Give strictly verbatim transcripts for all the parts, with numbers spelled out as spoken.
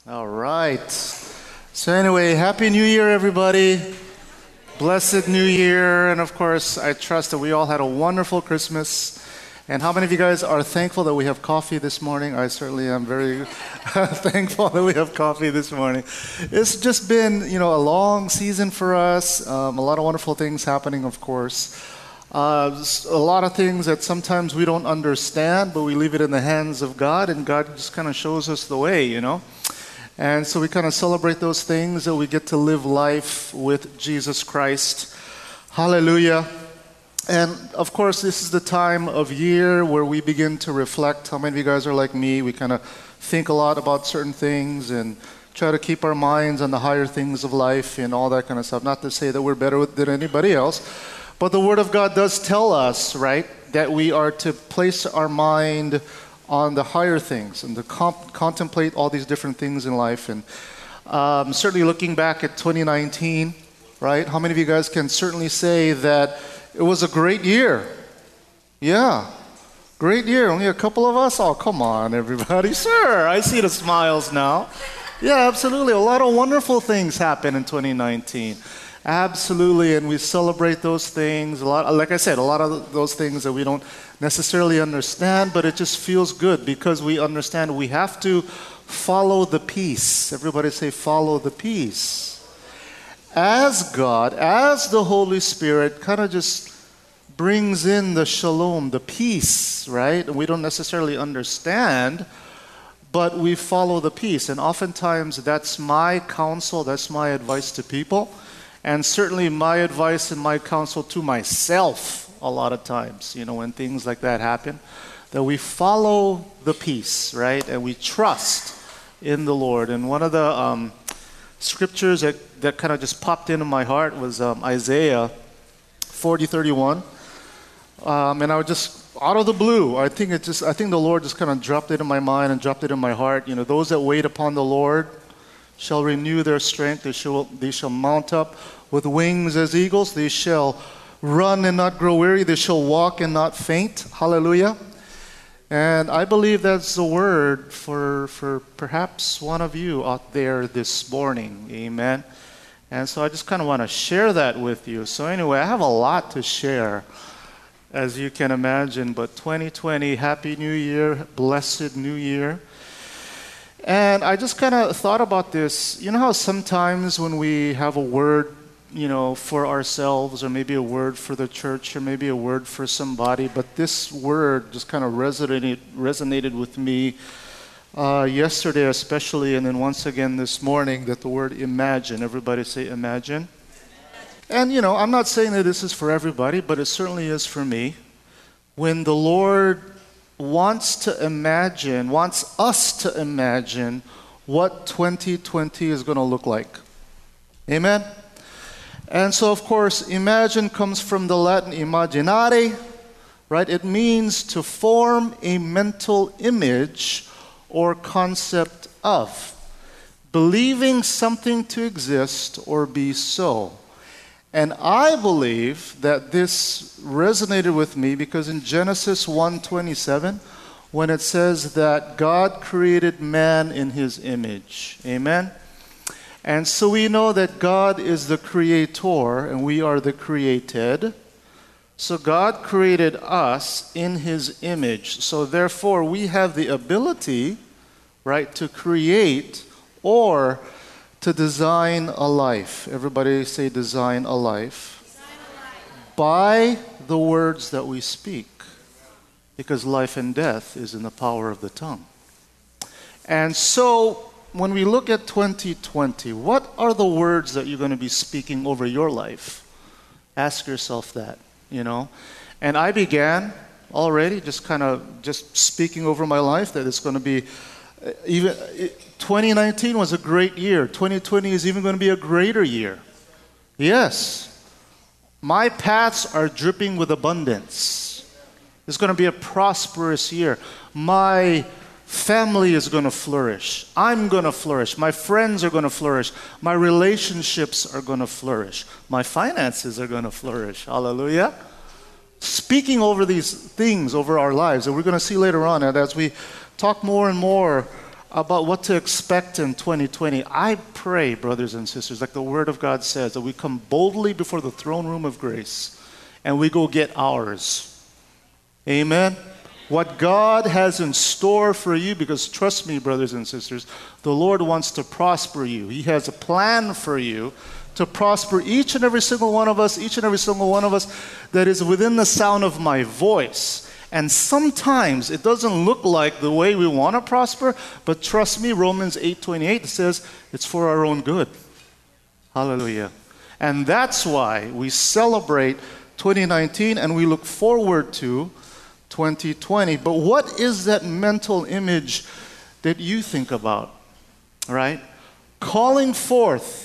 All right. So anyway, Happy New Year, everybody. Blessed New Year. And of course, I trust that we all had a wonderful Christmas. And how many of you guys are thankful that we have coffee this morning? I certainly am very thankful that we have coffee this morning. It's just been, you know, a long season for us. Um, a lot of wonderful things happening, of course. Uh, a lot of things that sometimes we don't understand, but we leave it in the hands of God, and God just kind of shows us the way, you know. And so we kind of celebrate those things, that we get to live life with Jesus Christ. Hallelujah. And of course, this is the time of year where we begin to reflect. How many of you guys are like me? We kind of think a lot about certain things and try to keep our minds on the higher things of life and all that kind of stuff. Not to say that we're better than anybody else, but the Word of God does tell us, right, that we are to place our mind on the higher things and to comp- contemplate all these different things in life. And um, certainly looking back at twenty nineteen, right, how many of you guys can certainly say that it was a great year? Yeah, great year. Only a couple of us? Oh, come on, everybody. Sure, I see the smiles now. Yeah, absolutely. A lot of wonderful things happened in twenty nineteen. Absolutely, and we celebrate those things. A lot, like I said, a lot of those things that we don't necessarily understand, but it just feels good because we understand we have to follow the peace. Everybody say, follow the peace. As God, as the Holy Spirit kind of just brings in the shalom, the peace, right? And we don't necessarily understand, but we follow the peace. And oftentimes that's my counsel, that's my advice to people. And certainly my advice and my counsel to myself a lot of times, you know, when things like that happen, that we follow the peace, right? And we trust in the Lord. And one of the um, scriptures that, that kind of just popped into my heart was um, Isaiah forty thirty-one. Um, and I was just, out of the blue, I think it just, I think the Lord just kind of dropped it in my mind and dropped it in my heart. You know, those that wait upon the Lord shall renew their strength. They shall, they shall mount up with wings as eagles. They shall run and not grow weary. They shall walk and not faint. Hallelujah. And I believe that's the word for, for perhaps one of you out there this morning. Amen. And so I just kind of want to share that with you. So anyway, I have a lot to share, as you can imagine. But twenty twenty, Happy New Year, blessed New Year. And I just kind of thought about this. You know how sometimes when we have a word, you know, for ourselves, or maybe a word for the church, or maybe a word for somebody, but this word just kind of resonated resonated with me uh, yesterday especially, and then once again this morning, that the word imagine. Everybody say imagine. And, you know, I'm not saying that this is for everybody, but it certainly is for me. When the Lord wants to imagine, wants us to imagine what twenty twenty is going to look like. Amen? And so, of course, imagine comes from the Latin imaginare, right? It means to form a mental image or concept of, believing something to exist or be so. And I believe that this resonated with me because in Genesis one twenty-seven, when it says that God created man in his image. Amen? And so we know that God is the creator and we are the created. So God created us in his image. So therefore we have the ability, right, to create or to design a life. Everybody say design a life. Design a life. By the words that we speak. Because life and death is in the power of the tongue. And so when we look at twenty twenty, what are the words that you're going to be speaking over your life? Ask yourself that, you know. And I began already just kind of just speaking over my life that it's going to be even twenty nineteen was a great year. twenty twenty is even going to be a greater year. Yes. My paths are dripping with abundance. It's going to be a prosperous year. My family is going to flourish. I'm going to flourish. My friends are going to flourish. My relationships are going to flourish. My finances are going to flourish. Hallelujah. Speaking over these things over our lives, and we're going to see later on, and as we talk more and more about what to expect in twenty twenty, I pray, brothers and sisters, like the Word of God says, that we come boldly before the throne room of grace and we go get ours. Amen? What God has in store for you, because trust me, brothers and sisters, the Lord wants to prosper you. He has a plan for you to prosper each and every single one of us, each and every single one of us that is within the sound of my voice. And sometimes it doesn't look like the way we want to prosper, but trust me, Romans eight twenty-eight says it's for our own good. Hallelujah. And that's why we celebrate twenty nineteen and we look forward to twenty twenty. But what is that mental image that you think about, right? Calling forth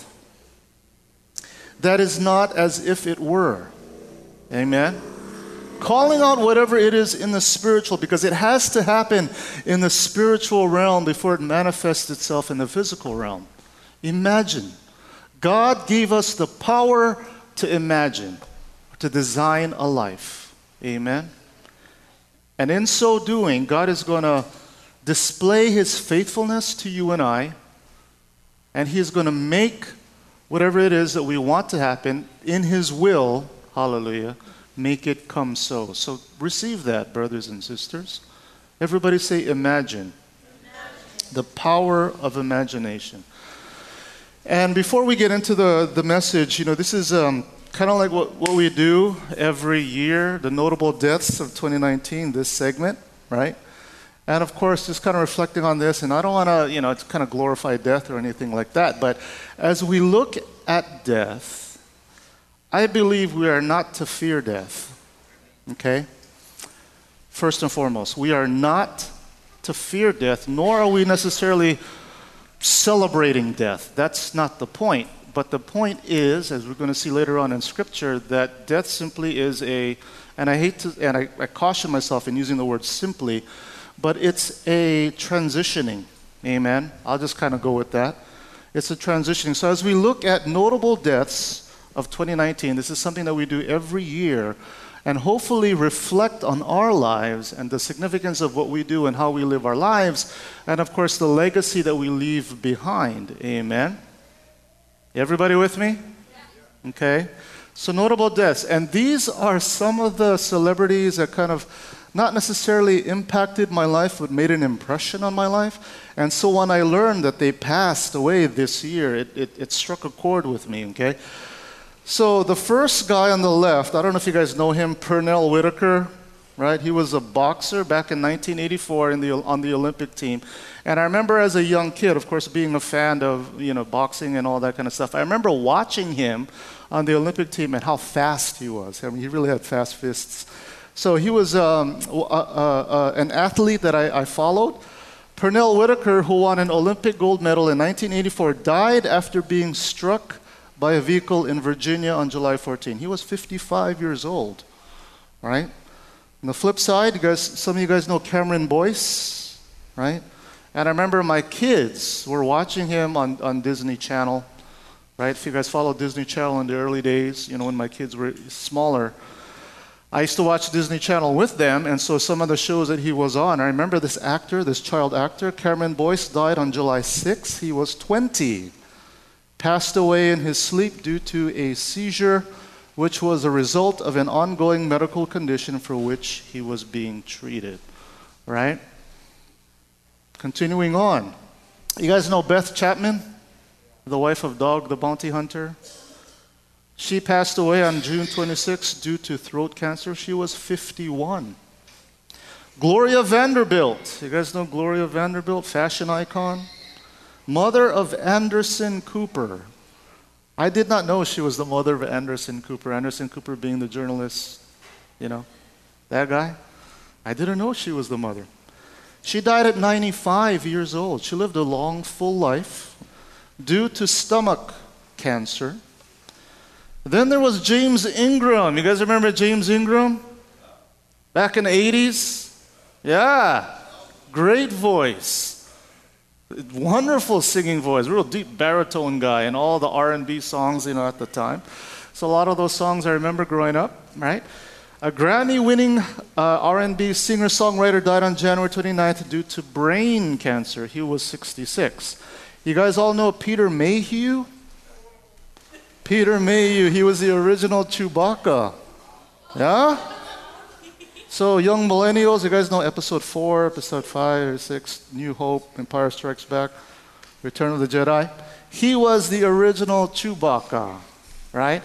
that is not as if it were. Amen? Calling out whatever it is in the spiritual, because it has to happen in the spiritual realm before it manifests itself in the physical realm. Imagine. God gave us the power to imagine, to design a life. Amen? And in so doing, God is going to display His faithfulness to you and I, and He is going to make whatever it is that we want to happen in His will, hallelujah, make it come so. So receive that, brothers and sisters. Everybody say imagine. Imagine. The power of imagination. And before we get into the, the message, you know, this is um, kind of like what, what we do every year, the notable deaths of twenty nineteen, this segment, right? And of course, just kind of reflecting on this, and I don't want to, you know, it's kind of glorify death or anything like that, but as we look at death, I believe we are not to fear death, okay? First and foremost, we are not to fear death, nor are we necessarily celebrating death. That's not the point. But the point is, as we're going to see later on in Scripture, that death simply is a, and I hate to, and I, I caution myself in using the word simply, but it's a transitioning. Amen? I'll just kind of go with that. It's a transitioning. So as we look at notable deaths of twenty nineteen, this is something that we do every year, and hopefully reflect on our lives and the significance of what we do and how we live our lives, and of course the legacy that we leave behind. Amen? Everybody with me? Okay. So notable deaths, and these are some of the celebrities that kind of not necessarily impacted my life, but made an impression on my life. And so when I learned that they passed away this year, it, it, it struck a chord with me, okay? So the first guy on the left, I don't know if you guys know him, Pernell Whitaker, right? He was a boxer back in nineteen eighty-four in the, on the Olympic team. And I remember as a young kid, of course, being a fan of, you know, boxing and all that kind of stuff. I remember watching him on the Olympic team and how fast he was. I mean, he really had fast fists. So he was um, uh, uh, uh, an athlete that I, I followed. Pernell Whitaker, who won an Olympic gold medal in nineteen eighty-four, died after being struck by a vehicle in Virginia on July fourteenth. He was fifty-five years old, right? On the flip side, you guys, some of you guys know Cameron Boyce, right? And I remember my kids were watching him on, on Disney Channel, right? If you guys followed Disney Channel in the early days, you know, when my kids were smaller, I used to watch Disney Channel with them, and so some of the shows that he was on, I remember this actor, this child actor, Cameron Boyce, died on July sixth. He was twenty. Passed away in his sleep due to a seizure, which was a result of an ongoing medical condition for which he was being treated, right? Continuing on. You guys know Beth Chapman, the wife of Dog the Bounty Hunter? She passed away on June twenty-sixth due to throat cancer. She was fifty-one. Gloria Vanderbilt. You guys know Gloria Vanderbilt, fashion icon? Mother of Anderson Cooper. I did not know she was the mother of Anderson Cooper. Anderson Cooper being the journalist, you know, that guy. I didn't know she was the mother. She died at ninety-five years old. She lived a long, full life due to stomach cancer. Then there was James Ingram. You guys remember James Ingram? Back in the eighties? Yeah. Great voice. Wonderful singing voice, real deep baritone guy, and all the R and B songs, you know, at the time. So a lot of those songs I remember growing up, right? A Grammy-winning uh, R and B singer-songwriter died on January twenty-ninth due to brain cancer. He was sixty-six. You guys all know Peter Mayhew? Peter Mayhew, he was the original Chewbacca. Yeah? So, young millennials, you guys know episode four, episode five or six, New Hope, Empire Strikes Back, Return of the Jedi. He was the original Chewbacca, right?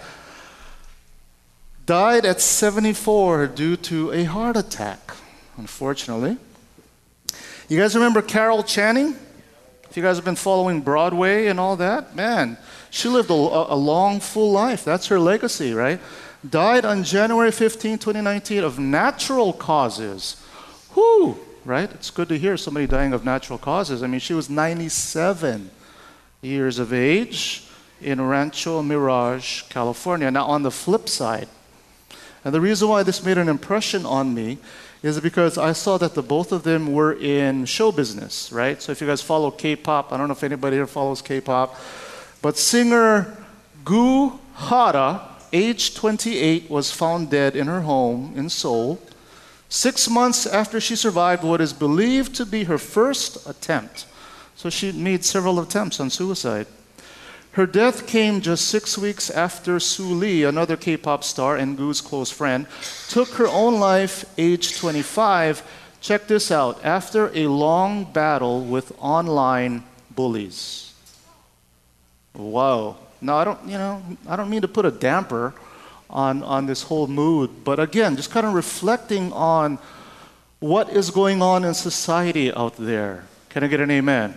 Died at seventy-four due to a heart attack, unfortunately. You guys remember Carol Channing? If you guys have been following Broadway and all that, man, she lived a, a long, full life. That's her legacy, right? Died on January fifteenth, twenty nineteen of natural causes. Whew, right? It's good to hear somebody dying of natural causes. I mean, she was ninety-seven years of age in Rancho Mirage, California. Now, on the flip side, and the reason why this made an impression on me is because I saw that the both of them were in show business, right? So if you guys follow K-pop, I don't know if anybody here follows K-pop, but singer Gu Hara, age twenty-eight, was found dead in her home in Seoul, six months after she survived what is believed to be her first attempt. So she made several attempts on suicide. Her death came just six weeks after Su Lee, another K-pop star and Gu's close friend, took her own life, age twenty-five. Check this out. After a long battle with online bullies. Wow. Now, I don't, you know, I don't mean to put a damper on, on this whole mood, but again, just kind of reflecting on what is going on in society out there. Can I get an amen?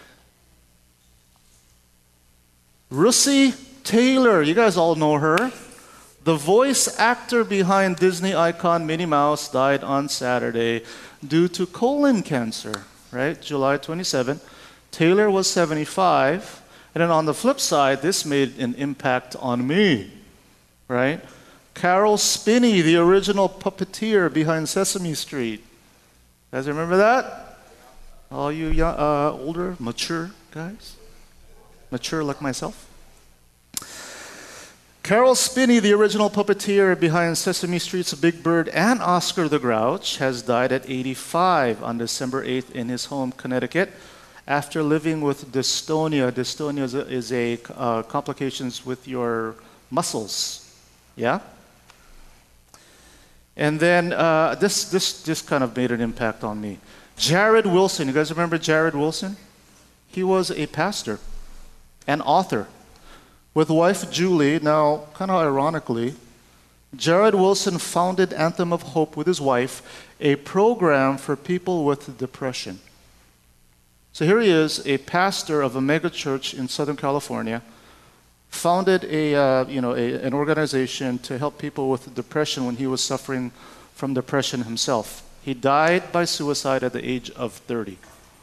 Russi Taylor, you guys all know her. The voice actor behind Disney icon Minnie Mouse died on Saturday due to colon cancer, right? July twenty-seventh. Taylor was seventy-five. And then on the flip side, this made an impact on me, right? Carol Spinney, the original puppeteer behind Sesame Street. You guys remember that? All you young, uh, older, mature guys? Mature like myself? Carol Spinney, the original puppeteer behind Sesame Street's Big Bird and Oscar the Grouch, has died at eighty-five on December eighth in his home, Connecticut, after living with dystonia. Dystonia is a, is a uh, complications with your muscles. Yeah? And then uh, this, this, this kind of made an impact on me. Jared Wilson. You guys remember Jared Wilson? He was a pastor and author. With wife Julie, now kind of ironically, Jared Wilson founded Anthem of Hope with his wife, a program for people with depression. So here he is, a pastor of a mega church in Southern California, founded a uh, you know a, an organization to help people with depression when he was suffering from depression himself. He died by suicide at the age of thirty.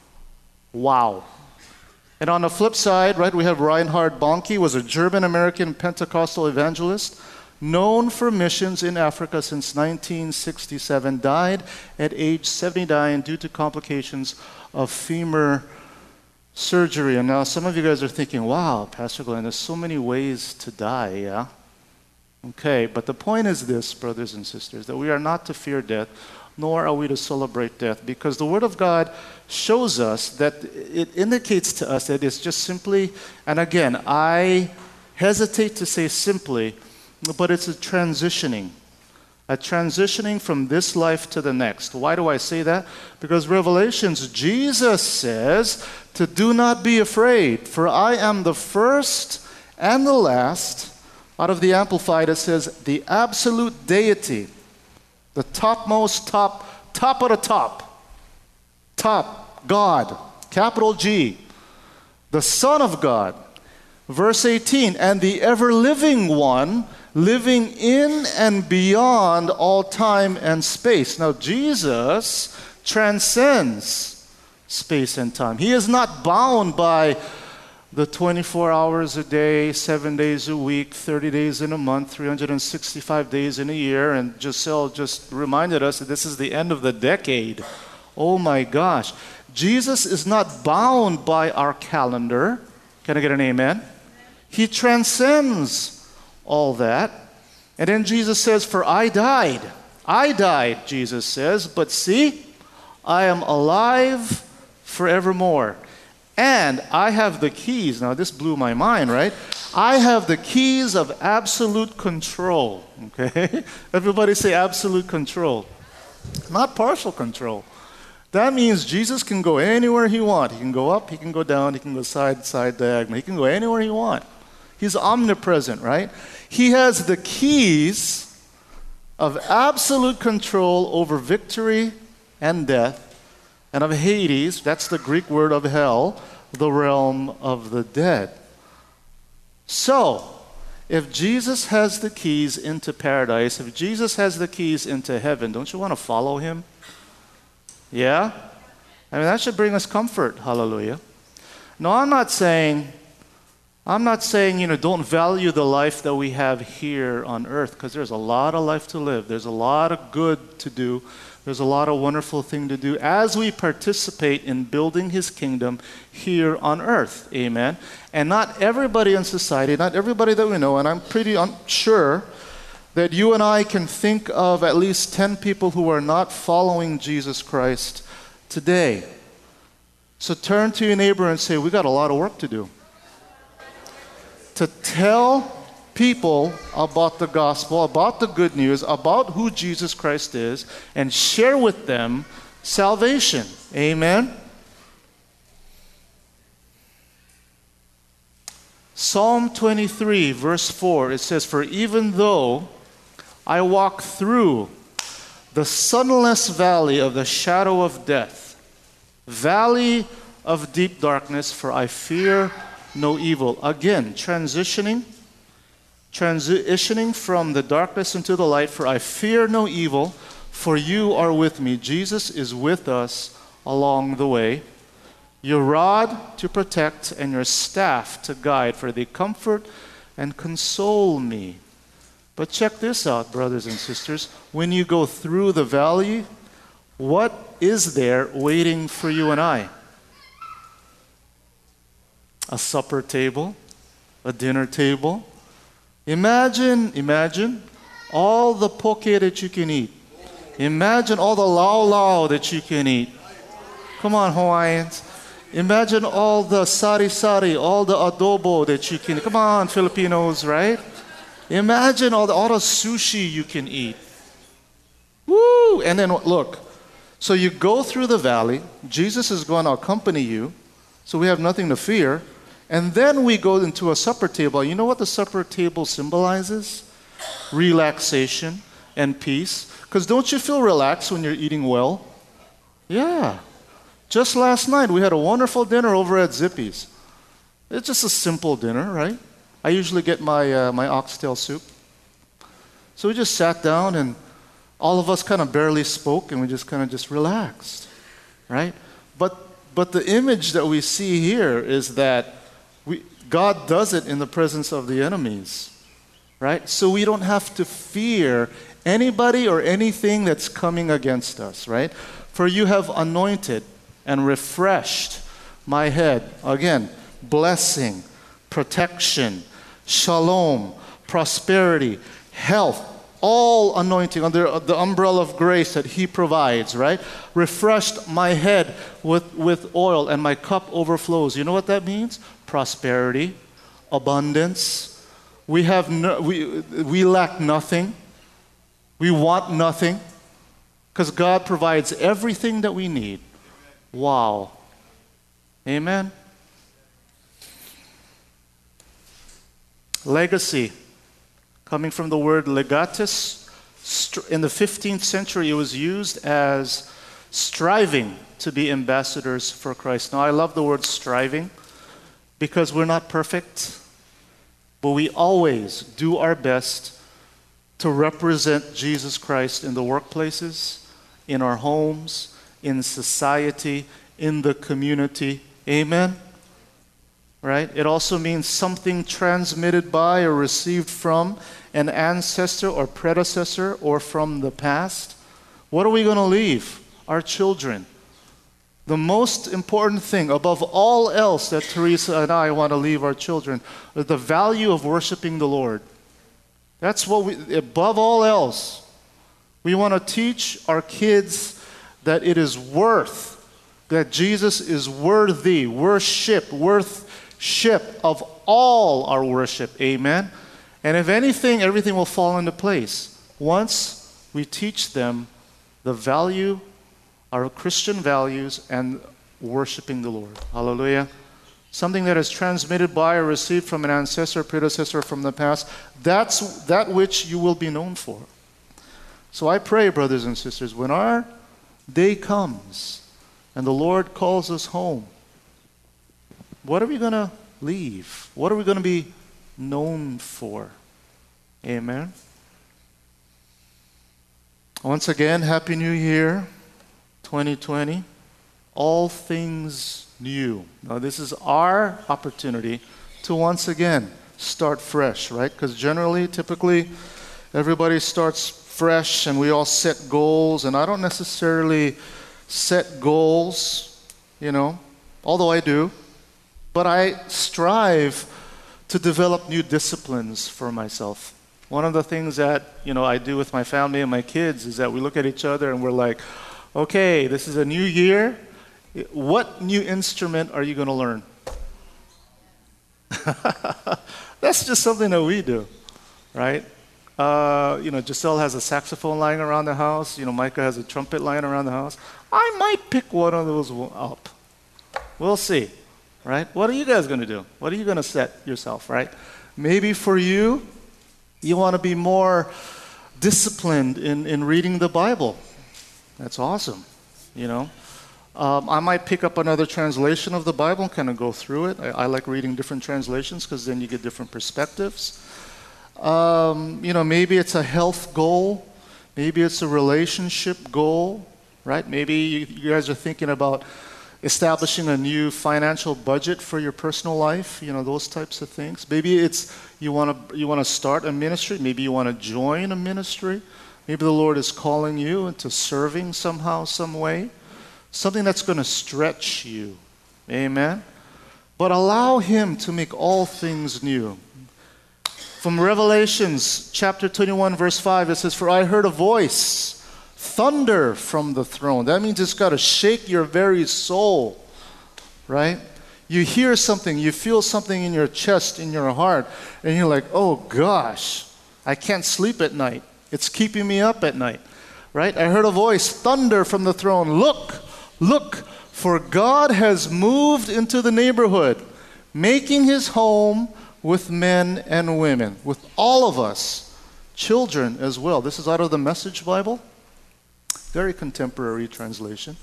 Wow. And on the flip side, right, we have Reinhard Bonnke, was a German-American Pentecostal evangelist, known for missions in Africa since nineteen sixty-seven, died at age seventy-nine due to complications of femur surgery. And now some of you guys are thinking, wow, Pastor Glenn, there's so many ways to die, yeah? Okay, but the point is this, brothers and sisters, that we are not to fear death, nor are we to celebrate death, because the Word of God shows us that it indicates to us that it's just simply, and again, I hesitate to say simply, but it's a transitioning. A transitioning from this life to the next. Why do I say that? Because Revelations, Jesus says to do not be afraid, for I am the first and the last. Out of the Amplified, it says the absolute deity, the topmost top, top of the top, top, God, capital G, the Son of God. Verse eighteen, and the ever-living one, living in and beyond all time and space. Now, Jesus transcends space and time. He is not bound by the twenty-four hours a day, seven days a week, thirty days in a month, three hundred sixty-five days in a year. And Giselle just reminded us that this is the end of the decade. Oh my gosh. Jesus is not bound by our calendar. Can I get an amen? He transcends all that. And then Jesus says, for I died. I died, Jesus says, but see, I am alive forevermore. And I have the keys. Now, this blew my mind, right? I have the keys of absolute control. Okay? Everybody say absolute control. Not partial control. That means Jesus can go anywhere he wants. He can go up, he can go down, he can go side, side, diagonal. He can go anywhere he wants. He's omnipresent, right? He has the keys of absolute control over victory and death, and of Hades, that's the Greek word of hell, the realm of the dead. So, if Jesus has the keys into paradise, if Jesus has the keys into heaven, don't you want to follow him? Yeah? I mean, that should bring us comfort. Hallelujah. No, I'm not saying, I'm not saying, you know, don't value the life that we have here on earth, because there's a lot of life to live. There's a lot of good to do. There's a lot of wonderful thing to do as we participate in building his kingdom here on earth. Amen. And not everybody in society, not everybody that we know, and I'm pretty un- sure that you and I can think of at least ten people who are not following Jesus Christ today. So turn to your neighbor and say, we got a lot of work to do. To tell people about the gospel, about the good news, about who Jesus Christ is, and share with them salvation. Amen? Psalm twenty-three, verse four, it says, for even though I walk through the sunless valley of the shadow of death, valley of deep darkness, for I fear no evil. Again, transitioning Transitioning from the darkness into the light, for I fear no evil, for you are with me. Jesus is with us along the way. Your rod to protect and your staff to guide, for they comfort and console me. But check this out, brothers and sisters. When you go through the valley, what is there waiting for you and I? A supper table, a dinner table. Imagine, imagine all the poke that you can eat. Imagine all the lau lau that you can eat. Come on, Hawaiians. Imagine all the sari sari, all the adobo that you can. Come on, Filipinos, right? Imagine all the, all the sushi you can eat. Woo! And then look. So you go through the valley. Jesus is going to accompany you. So we have nothing to fear. And then we go into a supper table. You know what the supper table symbolizes? Relaxation and peace. Because don't you feel relaxed when you're eating well? Yeah. Just last night, we had a wonderful dinner over at Zippy's. It's just a simple dinner, right? I usually get my, uh, my oxtail soup. So we just sat down and all of us kind of barely spoke and we just kind of just relaxed, right? But, but the image that we see here is that We, God does it in the presence of the enemies, right? So we don't have to fear anybody or anything that's coming against us, right? For you have anointed and refreshed my head. Again, blessing, protection, shalom, prosperity, health, all anointing under the umbrella of grace that he provides, right? Refreshed my head with, with oil and my cup overflows. You know what that means? Prosperity, abundance. We have no, we we lack nothing. We want nothing, because God provides everything that we need. Wow. Amen. Legacy, coming from the word legatus. In the fifteenth century, it was used as striving to be ambassadors for Christ. Now, I love the word striving, because we're not perfect, but we always do our best to represent Jesus Christ in the workplaces, in our homes, in society, in the community. Amen? Right? It also means something transmitted by or received from an ancestor or predecessor or from the past. What are we going to leave? Our children. The most important thing, above all else, that Teresa and I want to leave our children is the value of worshiping the Lord. That's what we, above all else, we want to teach our kids that it is worth, that Jesus is worthy, worship, worship of all our worship. Amen? And if anything, everything will fall into place once we teach them the value, our Christian values, and worshiping the Lord. Hallelujah. Something that is transmitted by or received from an ancestor, predecessor from the past, that's that which you will be known for. So I pray, brothers and sisters, when our day comes and the Lord calls us home, what are we going to leave? What are we going to be known for? Amen. Once again, Happy New Year, twenty twenty. All things new. Now, this is our opportunity to once again start fresh, right? Because generally, typically, everybody starts fresh and we all set goals. And I don't necessarily set goals, you know, although I do. But I strive to develop new disciplines for myself. One of the things that, you know, I do with my family and my kids is that we look at each other and we're like, okay, this is a new year. What new instrument are you going to learn? That's just something that we do, right? Uh, you know, Giselle has a saxophone lying around the house. You know, Micah has a trumpet lying around the house. I might pick one of those up. We'll see, right? What are you guys going to do? What are you going to set yourself, right? Maybe for you, you want to be more disciplined in, in reading the Bible. That's awesome, you know. Um, I might pick up another translation of the Bible and kind of go through it. I, I like reading different translations because then you get different perspectives. Um, you know, maybe it's a health goal. Maybe it's a relationship goal, right? Maybe you, you guys are thinking about establishing a new financial budget for your personal life, you know, those types of things. Maybe it's you want to you want to start a ministry. Maybe you want to join a ministry. Maybe the Lord is calling you into serving somehow, some way. Something that's going to stretch you. Amen? But allow Him to make all things new. From Revelations chapter twenty-one, verse five, it says, "For I heard a voice, thunder from the throne." That means it's got to shake your very soul, right? You hear something, you feel something in your chest, in your heart, and you're like, oh gosh, I can't sleep at night. It's keeping me up at night, right? I heard a voice, thunder from the throne. Look, look, for God has moved into the neighborhood, making His home with men and women, with all of us, children as well. This is out of the Message Bible, very contemporary translation.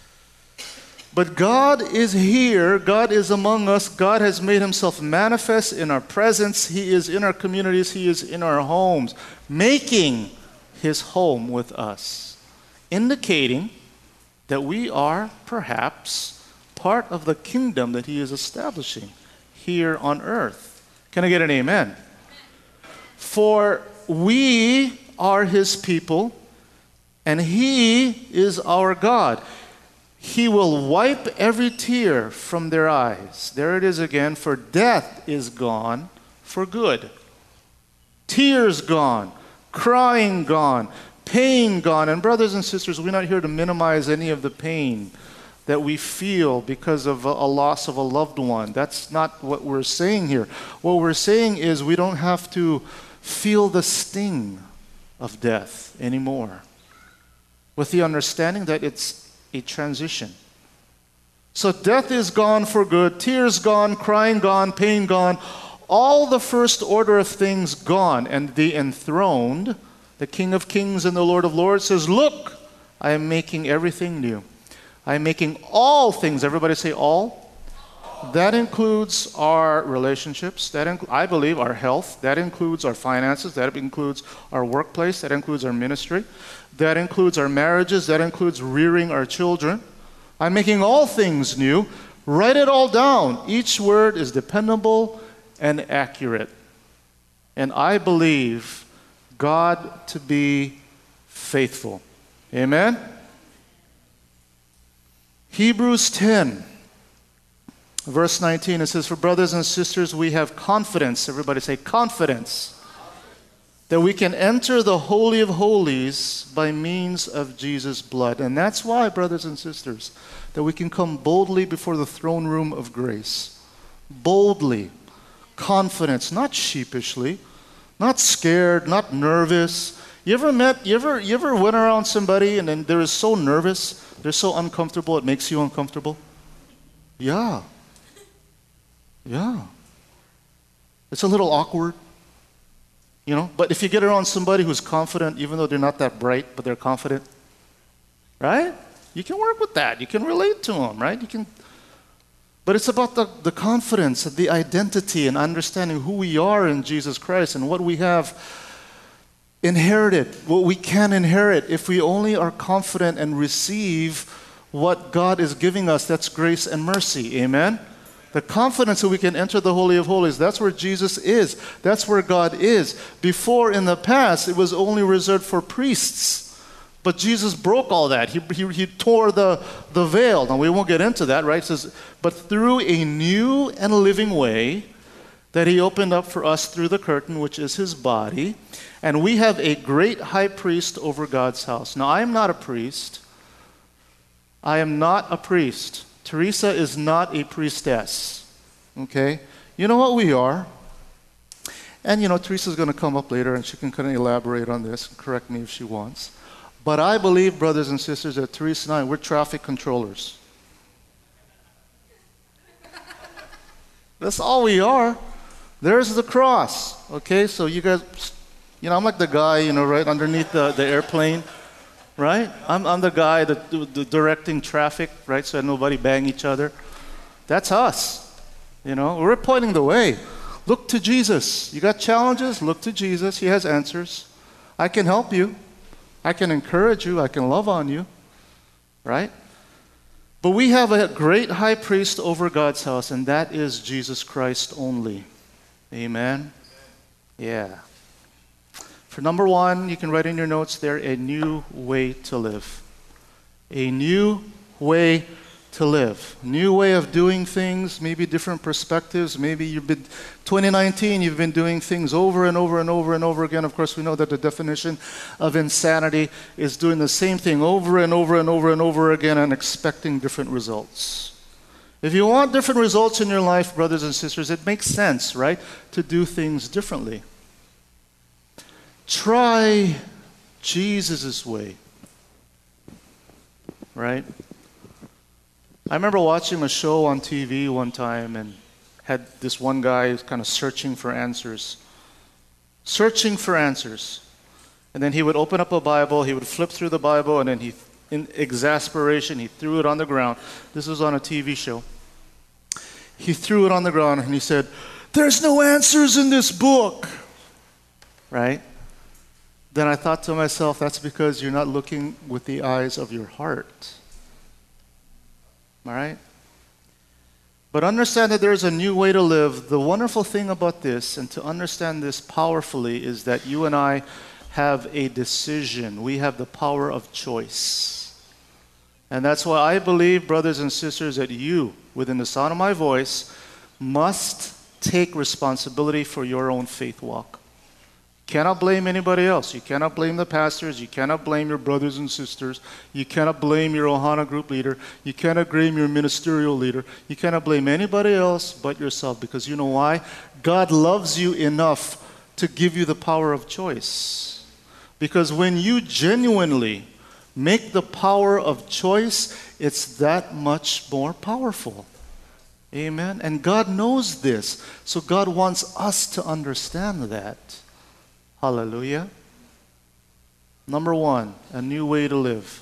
But God is here, God is among us, God has made Himself manifest in our presence, He is in our communities, He is in our homes, making His home with us, indicating that we are perhaps part of the kingdom that He is establishing here on earth. Can I get an amen? For we are His people, and He is our God. He will wipe every tear from their eyes. There it is again, for death is gone for good. Tears gone, crying gone, pain gone. And brothers and sisters, we're not here to minimize any of the pain that we feel because of a, a loss of a loved one. That's not what we're saying here. What we're saying is we don't have to feel the sting of death anymore, with the understanding that it's a transition. So death is gone for good, tears gone, crying gone, pain gone, all the first order of things gone, and the enthroned, the King of Kings and the Lord of Lords says, look, I am making everything new. I am making all things, everybody say all. That includes our relationships, that inc- I believe our health, that includes our finances, that includes our workplace, that includes our ministry, that includes our marriages, that includes rearing our children. I'm making all things new. Write it all down. Each word is dependable and accurate. And I believe God to be faithful. Amen? Hebrews ten. Verse nineteen, it says, for brothers and sisters, we have confidence. Everybody say confidence. that we can enter the Holy of Holies by means of Jesus' blood. And that's why, brothers and sisters, that we can come boldly before the throne room of grace. Boldly, confidence, not sheepishly, not scared, not nervous. You ever met, you ever, you ever went around somebody and then they're so nervous, they're so uncomfortable, it makes you uncomfortable? Yeah. Yeah. It's a little awkward. You know, but if you get around somebody who's confident, even though they're not that bright, but they're confident, right? You can work with that. You can relate to them, right? You can. But it's about the, the confidence, the identity, and understanding who we are in Jesus Christ and what we have inherited, what we can inherit if we only are confident and receive what God is giving us. That's grace and mercy. Amen? The confidence that we can enter the Holy of Holies, that's where Jesus is. That's where God is. Before, in the past, it was only reserved for priests. But Jesus broke all that. He, he, he tore the, the veil. Now, we won't get into that, right? It says, but through a new and living way that he opened up for us through the curtain, which is his body, and we have a great high priest over God's house. Now, I am not a priest. I am not a priest. Teresa is not a priestess, okay? You know what we are? And, you know, Teresa's going to come up later and she can kind of elaborate on this and correct me if she wants. But I believe, brothers and sisters, that Teresa and I, we're traffic controllers. That's all we are. There's the cross, okay? So you guys, you know, I'm like the guy, you know, right underneath the, the airplane. Right? I'm, I'm the guy that the, the directing traffic, right? So that nobody bang each other. That's us. You know, we're pointing the way. Look to Jesus. You got challenges? Look to Jesus. He has answers. I can help you. I can encourage you. I can love on you. Right? But we have a great high priest over God's house, and that is Jesus Christ only. Amen? Yeah. For number one, you can write in your notes there, a new way to live. A new way to live. New way of doing things, maybe different perspectives. Maybe you've been, twenty nineteen, you've been doing things over and over and over and over again. Of course, we know that the definition of insanity is doing the same thing over and over and over and over again and expecting different results. If you want different results in your life, brothers and sisters, it makes sense, right, to do things differently. Try Jesus' way, right? I remember watching a show on T V one time and had this one guy kind of searching for answers. Searching for answers. And then he would open up a Bible, he would flip through the Bible, and then he, in exasperation, he threw it on the ground. This was on a T V show. He threw it on the ground and he said, "There's no answers in this book." Right? Then I thought to myself, that's because you're not looking with the eyes of your heart. All right? But understand that there's a new way to live. The wonderful thing about this, and to understand this powerfully, is that you and I have a decision. We have the power of choice. And that's why I believe, brothers and sisters, that you, within the sound of my voice, must take responsibility for your own faith walk. You cannot blame anybody else. You cannot blame the pastors. You cannot blame your brothers and sisters. You cannot blame your Ohana group leader. You cannot blame your ministerial leader. You cannot blame anybody else but yourself, because you know why? God loves you enough to give you the power of choice. Because when you genuinely make the power of choice, it's that much more powerful. Amen? And God knows this. So God wants us to understand that. Hallelujah. Number one, a new way to live.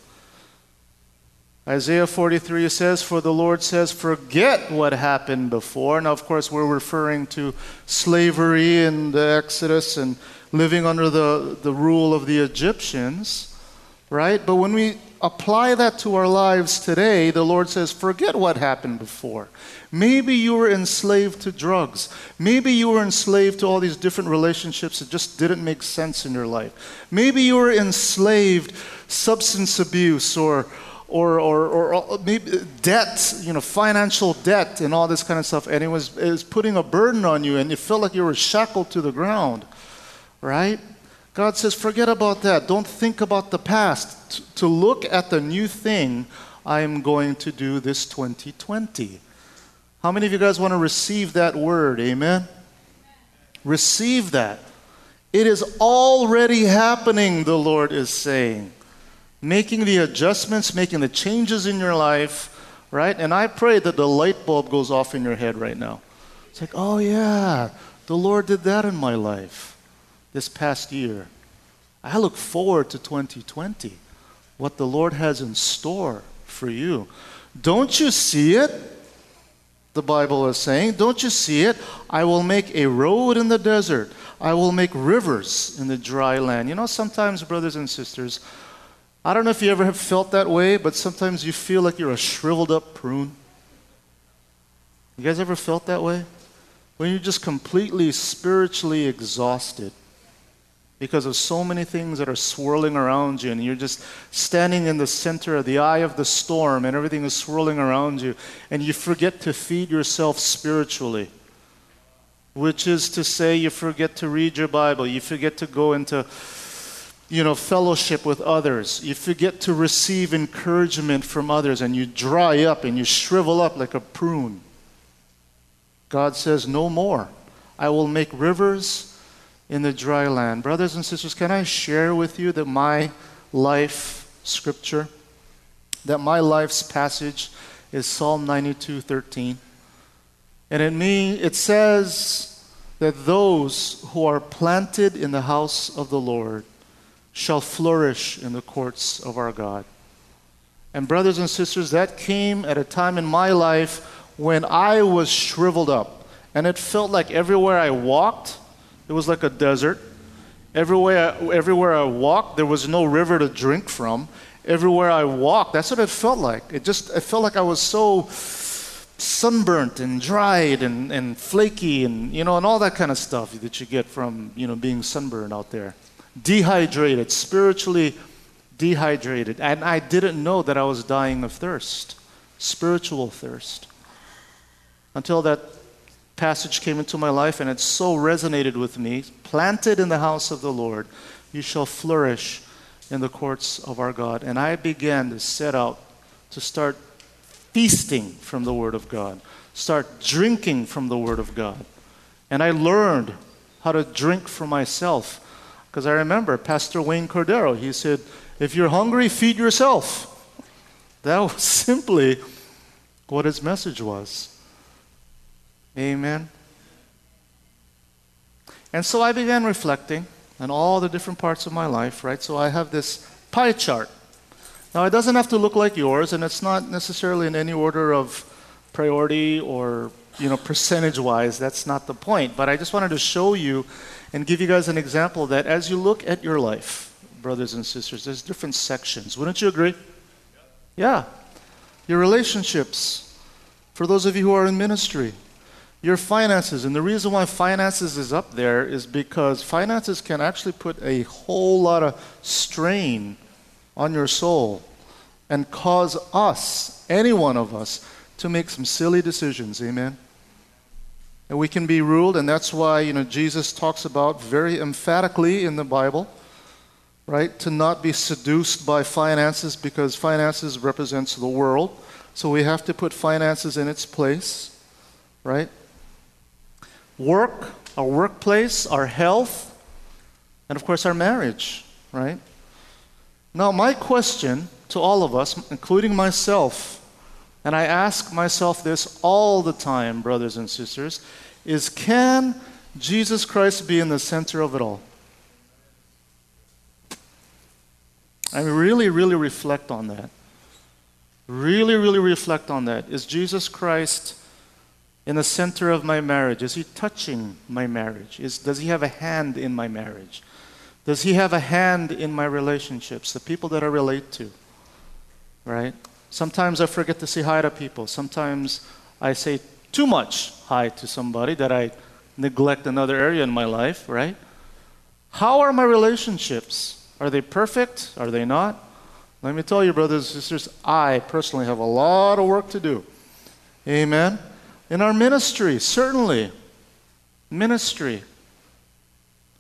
Isaiah forty-three says, "For the Lord says, forget what happened before." Now, of course, we're referring to slavery and the Exodus and living under the, the rule of the Egyptians, right? But when we apply that to our lives today, the Lord says, forget what happened before. Maybe you were enslaved to drugs. Maybe you were enslaved to all these different relationships that just didn't make sense in your life. Maybe you were enslaved substance abuse or or or, or maybe debt, you know, financial debt and all this kind of stuff. And it was, it was putting a burden on you and it felt like you were shackled to the ground, right? God says, forget about that. Don't think about the past. T- to look at the new thing I am going to do this twenty twenty. How many of you guys want to receive that word? Amen? Receive that. It is already happening, the Lord is saying. Making the adjustments, making the changes in your life, right? And I pray that the light bulb goes off in your head right now. It's like, oh yeah, the Lord did that in my life this past year. I look forward to twenty twenty, what the Lord has in store for you. Don't you see it? The Bible is saying, don't you see it? I will make a road in the desert. I will make rivers in the dry land. You know, sometimes, brothers and sisters, I don't know if you ever have felt that way, but sometimes you feel like you're a shriveled up prune. You guys ever felt that way? When you're just completely spiritually exhausted because of so many things that are swirling around you, and you're just standing in the center of the eye of the storm, and everything is swirling around you, and you forget to feed yourself spiritually, which is to say you forget to read your Bible, you forget to go into, you know, fellowship with others, you forget to receive encouragement from others, and you dry up and you shrivel up like a prune. God says, no more. I will make rivers in the dry land. Brothers and sisters, can I share with you that my life scripture, that my life's passage is Psalm ninety-two thirteen. And in me, it says that those who are planted in the house of the Lord shall flourish in the courts of our God. And brothers and sisters, that came at a time in my life when I was shriveled up. And it felt like everywhere I walked, it was like a desert. Everywhere, everywhere I walked, there was no river to drink from. Everywhere I walked, that's what it felt like. It just, it felt like I was so sunburnt and dried and, and flaky and, you know, and all that kind of stuff that you get from, you know, being sunburned out there. Dehydrated, spiritually dehydrated. And I didn't know that I was dying of thirst, spiritual thirst, until that passage came into my life, and it so resonated with me. Planted in the house of the Lord, you shall flourish in the courts of our God. And I began to set out to start feasting from the Word of God, start drinking from the Word of God. And I learned how to drink for myself, because I remember Pastor Wayne Cordero, he said, if you're hungry, feed yourself. That was simply what his message was. Amen. And so I began reflecting on all the different parts of my life, right? So I have this pie chart. Now, it doesn't have to look like yours, and it's not necessarily in any order of priority or, you know, percentage-wise. That's not the point. But I just wanted to show you and give you guys an example that as you look at your life, brothers and sisters, there's different sections. Wouldn't you agree? Yeah. Your relationships, for those of you who are in ministry. Your finances, and the reason why finances is up there is because finances can actually put a whole lot of strain on your soul and cause us, any one of us, to make some silly decisions. Amen. And we can be ruled, and that's why, you know, Jesus talks about very emphatically in the Bible, right, to not be seduced by finances, because finances represents the world. So we have to put finances in its place, right? Work, our workplace, our health, and of course our marriage, right? Now my question to all of us, including myself, and I ask myself this all the time, brothers and sisters, is can Jesus Christ be in the center of it all? I mean, really, really reflect on that. Really, really reflect on that. Is Jesus Christ in the center of my marriage? Is he touching my marriage? Is, does he have a hand in my marriage? Does he have a hand in my relationships, the people that I relate to? Right? Sometimes I forget to say hi to people. Sometimes I say too much hi to somebody that I neglect another area in my life, right? How are my relationships? Are they perfect? Are they not? Let me tell you, brothers and sisters, I personally have a lot of work to do. Amen? In our ministry, certainly. Ministry.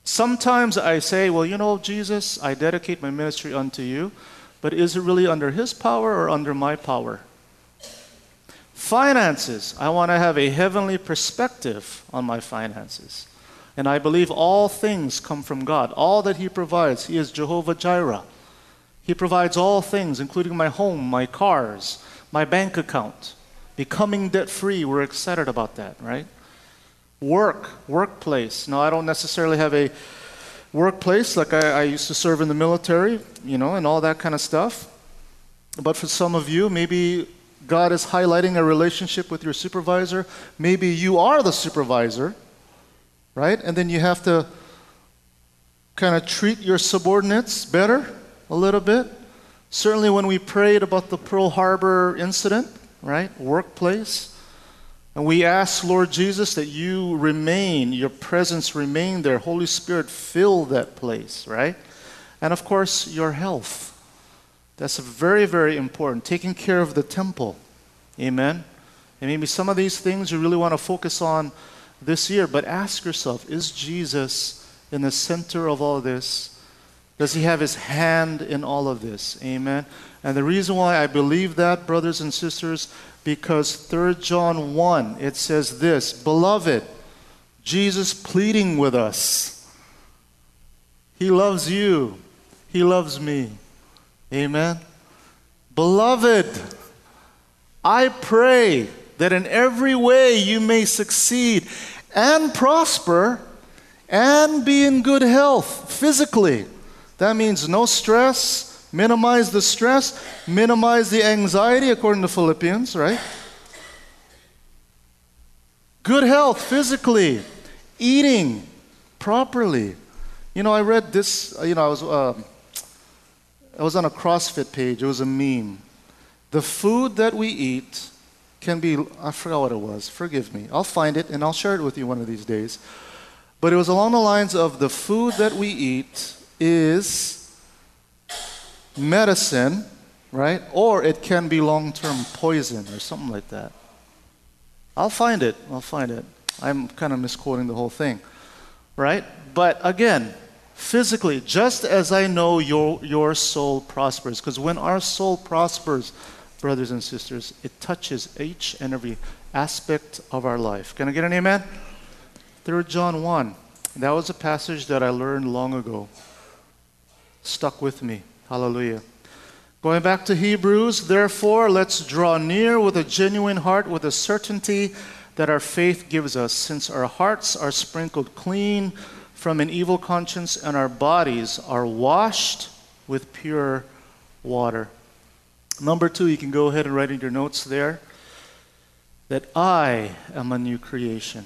Sometimes I say, well, you know, Jesus, I dedicate my ministry unto you, but is it really under his power or under my power? Finances, I want to have a heavenly perspective on my finances. And I believe all things come from God. All that he provides, he is Jehovah Jireh. He provides all things, including my home, my cars, my bank account. Becoming debt-free, we're excited about that, right? Work, workplace. Now, I don't necessarily have a workplace like I, I used to serve in the military, you know, and all that kind of stuff. But for some of you, maybe God is highlighting a relationship with your supervisor. Maybe you are the supervisor, right? And then you have to kind of treat your subordinates better a little bit. Certainly when we prayed about the Pearl Harbor incident, right? Workplace. And we ask, Lord Jesus, that you remain, your presence remain there. Holy Spirit, fill that place, right? And of course, your health. That's very, very important. Taking care of the temple. Amen? And maybe some of these things you really want to focus on this year, but ask yourself, is Jesus in the center of all this? Does he have his hand in all of this? Amen? And the reason why I believe that, brothers and sisters, because Third John one, it says this, Beloved, Jesus pleading with us. He loves you. He loves me. Amen? Beloved, I pray that in every way you may succeed and prosper and be in good health physically. That means no stress, minimize the stress, minimize the anxiety, according to Philippians, right? Good health physically, eating properly. You know, I read this, you know, I was, uh, I was on a CrossFit page. It was a meme. The food that we eat can be, I forgot what it was. Forgive me. I'll find it and I'll share it with you one of these days. But it was along the lines of the food that we eat is medicine, right? Or it can be long-term poison or something like that. I'll find it. I'll find it. I'm kind of misquoting the whole thing, right? But again, physically, just as I know your, your soul prospers, because when our soul prospers, brothers and sisters, it touches each and every aspect of our life. Can I get an amen? Third John one. That was a passage that I learned long ago. Stuck with me. Hallelujah. Going back to Hebrews, therefore, let's draw near with a genuine heart, with a certainty that our faith gives us, since our hearts are sprinkled clean from an evil conscience and our bodies are washed with pure water. Number two, you can go ahead and write in your notes there, that I am a new creation.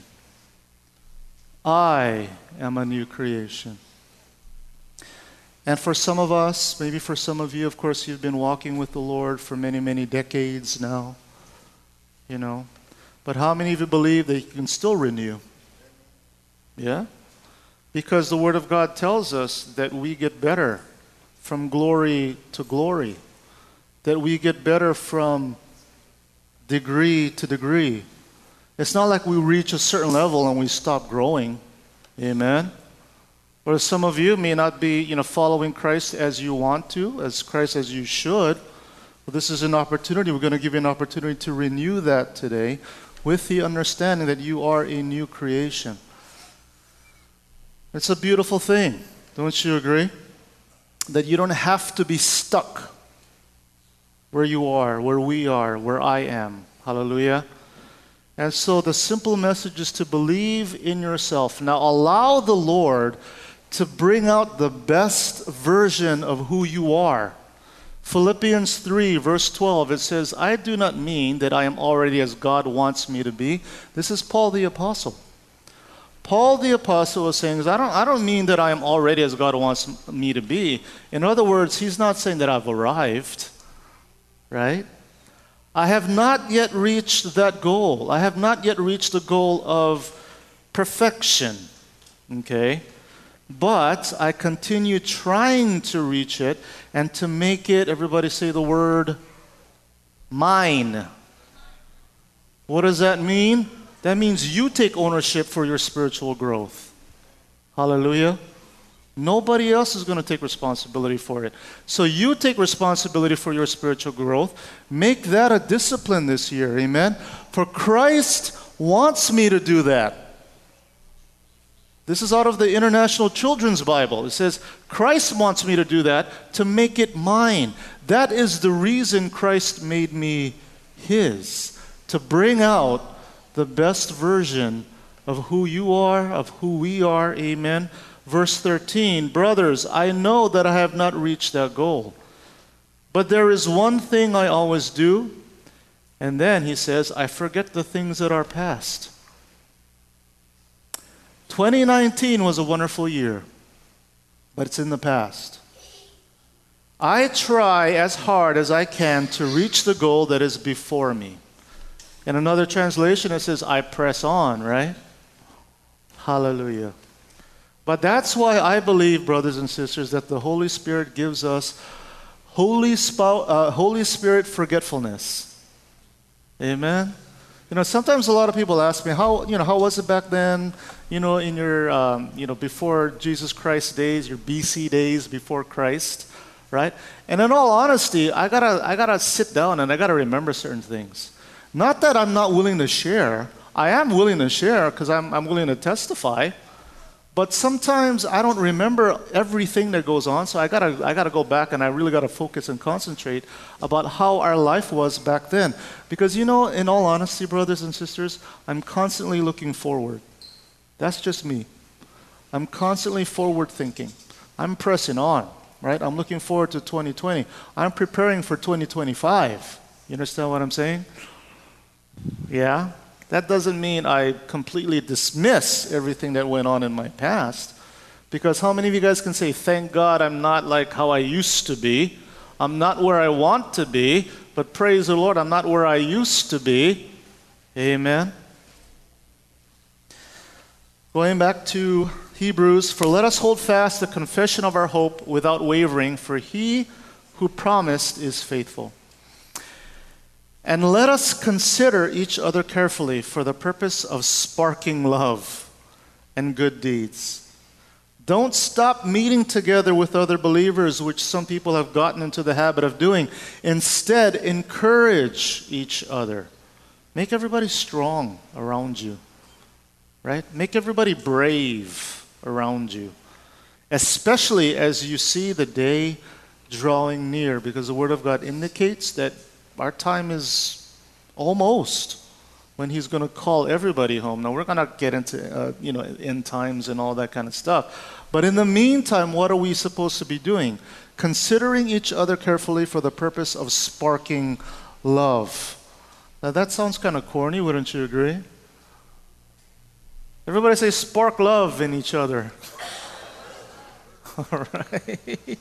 I am a new creation. And for some of us, maybe for some of you, of course, you've been walking with the Lord for many, many decades now, you know. But how many of you believe that you can still renew? Yeah? Because the Word of God tells us that we get better from glory to glory, that we get better from degree to degree. It's not like we reach a certain level and we stop growing. Amen? Or some of you may not be, you know, following Christ as you want to, as Christ as you should. Well, this is an opportunity. We're going to give you an opportunity to renew that today with the understanding that you are a new creation. It's a beautiful thing. Don't you agree? That you don't have to be stuck where you are, where we are, where I am. Hallelujah. And so the simple message is to believe in yourself. Now allow the Lord to bring out the best version of who you are. Philippians three, verse twelve, it says, I do not mean that I am already as God wants me to be. This is Paul the Apostle. Paul the Apostle was saying, I don't, I don't mean that I am already as God wants me to be. In other words, he's not saying that I've arrived, right? I have not yet reached that goal. I have not yet reached the goal of perfection, okay? But I continue trying to reach it and to make it, everybody say the word, mine. What does that mean? That means you take ownership for your spiritual growth. Hallelujah. Nobody else is going to take responsibility for it. So you take responsibility for your spiritual growth. Make that a discipline this year. Amen? For Christ wants me to do that. This is out of the International Children's Bible. It says, Christ wants me to do that, to make it mine. That is the reason Christ made me His, to bring out the best version of who you are, of who we are. Amen. Verse thirteen, brothers, I know that I have not reached that goal, but there is one thing I always do. And then he says, I forget the things that are past. twenty nineteen was a wonderful year, but it's in the past. I try as hard as I can to reach the goal that is before me. In another translation, it says, I press on, right? Hallelujah. But that's why I believe, brothers and sisters, that the Holy Spirit gives us Holy, Spo- uh, Holy Spirit forgetfulness. Amen? You know, sometimes a lot of people ask me, how, you know, how was it back then, you know, in your, um, you know, before Jesus Christ days, your B C days before Christ, right? And in all honesty, I gotta, I gotta sit down and I gotta remember certain things. Not that I'm not willing to share. I am willing to share because I'm, I'm willing to testify. But sometimes I don't remember everything that goes on, so I gotta, I gotta go back and I really gotta focus and concentrate about how our life was back then. Because, you know, in all honesty, brothers and sisters, I'm constantly looking forward. That's just me. I'm constantly forward thinking. I'm pressing on, right? I'm looking forward to twenty twenty. I'm preparing for twenty twenty-five. You understand what I'm saying? Yeah? That doesn't mean I completely dismiss everything that went on in my past. Because how many of you guys can say, thank God I'm not like how I used to be. I'm not where I want to be. But praise the Lord, I'm not where I used to be. Amen. Going back to Hebrews, for let us hold fast the confession of our hope without wavering, for He who promised is faithful. And let us consider each other carefully for the purpose of sparking love and good deeds. Don't stop meeting together with other believers, which some people have gotten into the habit of doing. Instead, encourage each other. Make everybody strong around you, right? Make everybody brave around you, especially as you see the day drawing near, because the Word of God indicates that our time is almost when He's going to call everybody home. Now, we're going to get into, uh, you know, end times and all that kind of stuff. But in the meantime, what are we supposed to be doing? Considering each other carefully for the purpose of sparking love. Now, that sounds kind of corny, wouldn't you agree? Everybody say, spark love in each other. All right.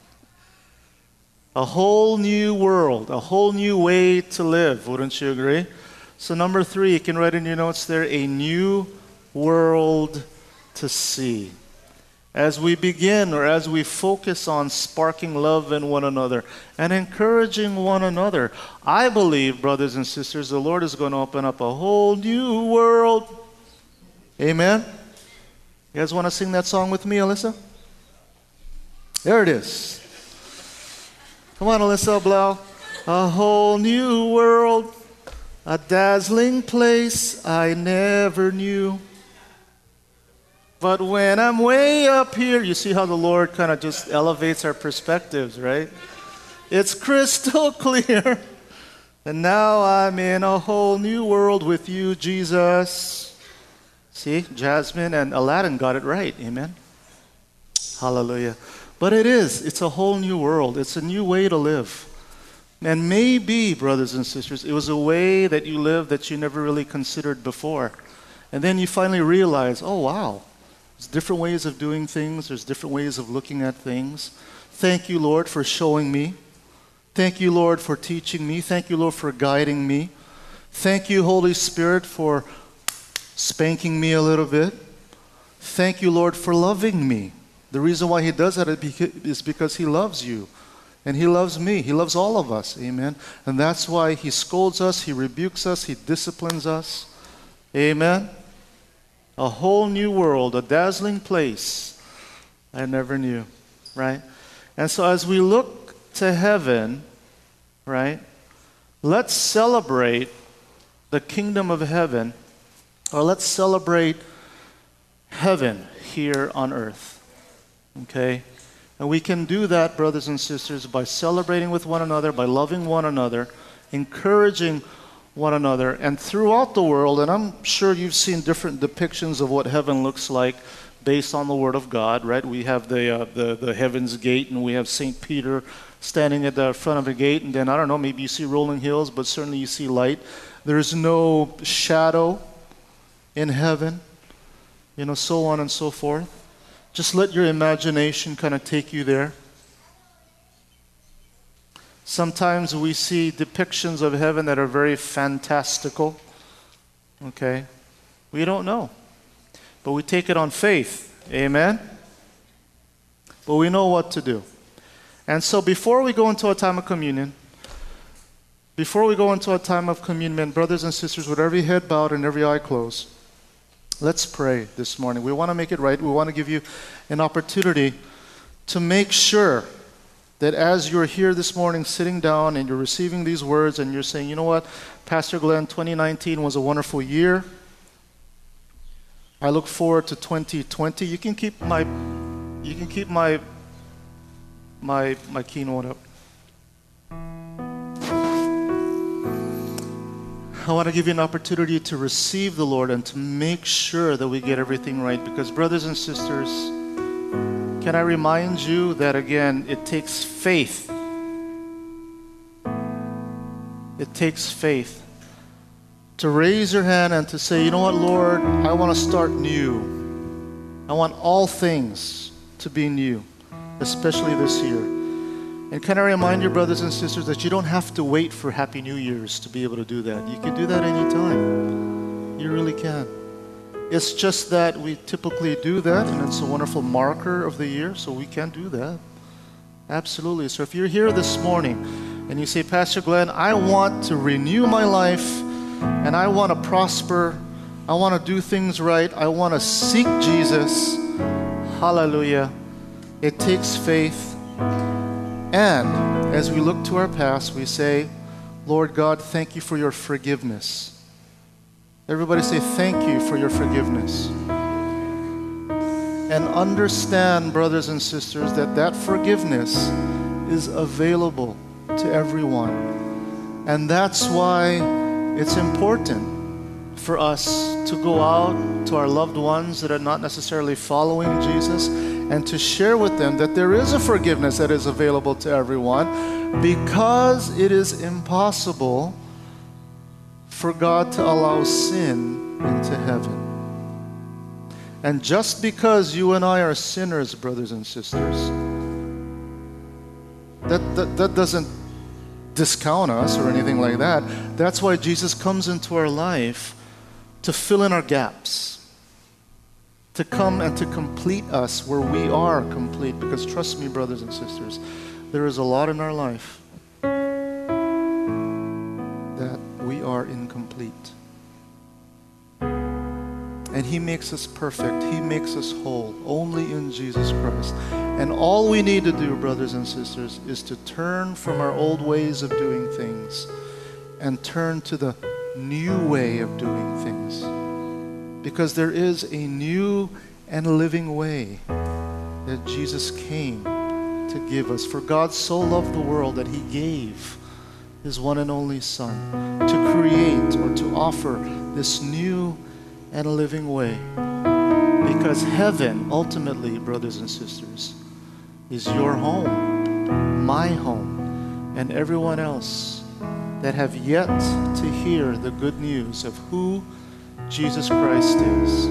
A whole new world, a whole new way to live, wouldn't you agree? So number three, you can write in your notes there, a new world to see. As we begin or as we focus on sparking love in one another and encouraging one another, I believe, brothers and sisters, the Lord is going to open up a whole new world. Amen? You guys want to sing that song with me, Alyssa? There it is. Come on, Alyssa Blau. A whole new world, a dazzling place I never knew. But when I'm way up here, you see how the Lord kind of just elevates our perspectives, right? It's crystal clear. And now I'm in a whole new world with you, Jesus. See, Jasmine and Aladdin got it right. Amen. Hallelujah. But it is. It's a whole new world. It's a new way to live. And maybe, brothers and sisters, it was a way that you lived that you never really considered before. And then you finally realize, oh, wow, there's different ways of doing things. There's different ways of looking at things. Thank you, Lord, for showing me. Thank you, Lord, for teaching me. Thank you, Lord, for guiding me. Thank you, Holy Spirit, for spanking me a little bit. Thank you, Lord, for loving me. The reason why He does that is because He loves you. And He loves me. He loves all of us. Amen. And that's why He scolds us, He rebukes us, He disciplines us. Amen. A whole new world, a dazzling place I never knew, right? And so as we look to heaven, right, let's celebrate the kingdom of heaven, or let's celebrate heaven here on earth, okay? And we can do that, brothers and sisters, by celebrating with one another, by loving one another, encouraging one another. And throughout the world, and I'm sure you've seen different depictions of what heaven looks like based on the Word of God, right? We have the, uh, the, the heaven's gate, and we have Saint Peter standing at the front of the gate, and then, I don't know, maybe you see rolling hills, but certainly you see light. There's no shadow in heaven, you know, so on and so forth. Just let your imagination kind of take you there. Sometimes we see depictions of heaven that are very fantastical. Okay? We don't know. But we take it on faith. Amen? But we know what to do. And so before we go into a time of communion, before we go into a time of communion, brothers and sisters, with every head bowed and every eye closed, let's pray this morning. We want to make it right. We want to give you an opportunity to make sure that as you're here this morning sitting down and you're receiving these words and you're saying, you know what, Pastor Glenn, twenty nineteen was a wonderful year. I look forward to twenty twenty. You can keep my you can keep my my my keynote up. I want to give you an opportunity to receive the Lord and to make sure that we get everything right. Because, brothers and sisters, can I remind you that, again, it takes faith. It takes faith to raise your hand and to say, you know what, Lord, I want to start new. I want all things to be new, especially this year. And can I remind you, brothers and sisters, that you don't have to wait for Happy New Year's to be able to do that. You can do that anytime. You really can. It's just that we typically do that, and it's a wonderful marker of the year, so we can do that. Absolutely. So if you're here this morning and you say, Pastor Glenn, I want to renew my life, and I want to prosper, I want to do things right, I want to seek Jesus, hallelujah. It takes faith. And as we look to our past, we say, Lord God, thank you for your forgiveness. Everybody say, thank you for your forgiveness. And understand, brothers and sisters, that that forgiveness is available to everyone. And that's why it's important for us to go out to our loved ones that are not necessarily following Jesus and to share with them that there is a forgiveness that is available to everyone, because it is impossible for God to allow sin into heaven. And just because you and I are sinners, brothers and sisters, that, that, that doesn't discount us or anything like that. That's why Jesus comes into our life to fill in our gaps, to come and to complete us where we are complete. Because trust me, brothers and sisters, there is a lot in our life that we are incomplete. And He makes us perfect. He makes us whole only in Jesus Christ. And all we need to do, brothers and sisters, is to turn from our old ways of doing things and turn to the new way of doing things. Because there is a new and living way that Jesus came to give us. For God so loved the world that He gave His one and only Son to create or to offer this new and living way. Because heaven, ultimately, brothers and sisters, is your home, my home, and everyone else that have yet to hear the good news of who Jesus Christ is.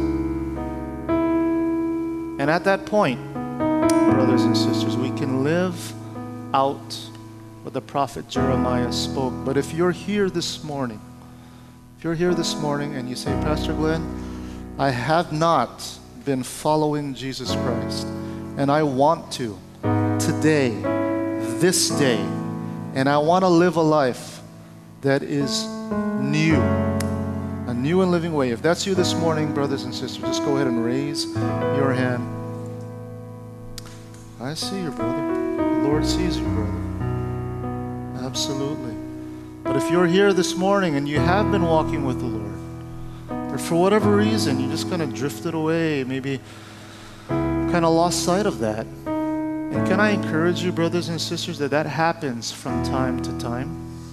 And at that point, brothers and sisters, we can live out what the prophet Jeremiah spoke. But if you're here this morning, if you're here this morning and you say, Pastor Glenn, I have not been following Jesus Christ, and I want to today, this day, and I want to live a life that is new, a new and living way. If that's you this morning, brothers and sisters, just go ahead and raise your hand. I see you, brother. The Lord sees you, brother. Absolutely. But if you're here this morning and you have been walking with the Lord, or for whatever reason, you just kind of drifted away, maybe kind of lost sight of that. And can I encourage you, brothers and sisters, that that happens from time to time?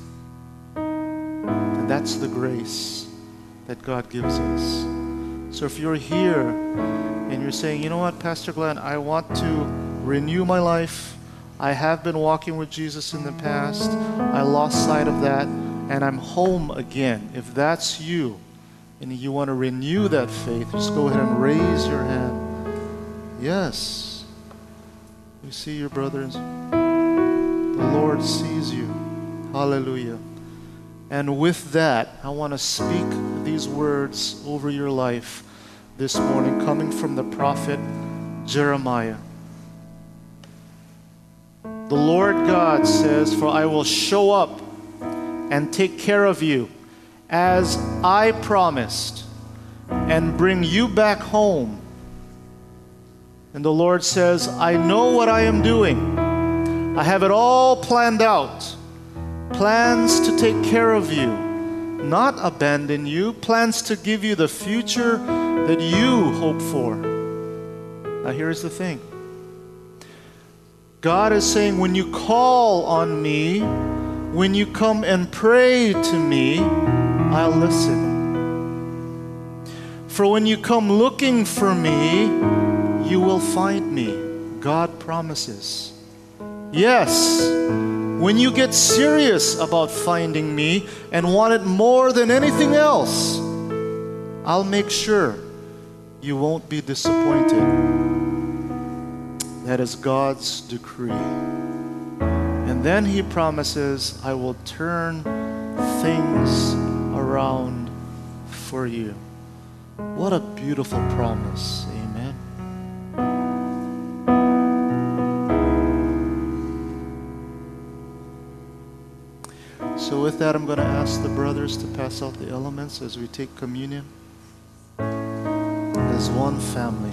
And that's the grace that God gives us. So if you're here and you're saying, you know what, Pastor Glenn, I want to renew my life. I have been walking with Jesus in the past. I lost sight of that, and I'm home again. If that's you, and you want to renew that faith, just go ahead and raise your hand. Yes. You see your brothers. The Lord sees you. Hallelujah. And with that, I want to speak these words over your life this morning, coming from the prophet Jeremiah. The Lord God says, "For I will show up and take care of you as I promised, and bring you back home." And the Lord says, "I know what I am doing. I have it all planned out. Plans to take care of you, not abandon you. Plans to give you the future that you hope for." Now here's the thing. God is saying, when you call on me, when you come and pray to me, I'll listen. For when you come looking for me, you will find me. God promises. Yes, when you get serious about finding me and want it more than anything else, I'll make sure you won't be disappointed. That is God's decree. And then he promises, I will turn things around for you. What a beautiful promise. Amen. So with that, I'm going to ask the brothers to pass out the elements as we take communion as one family.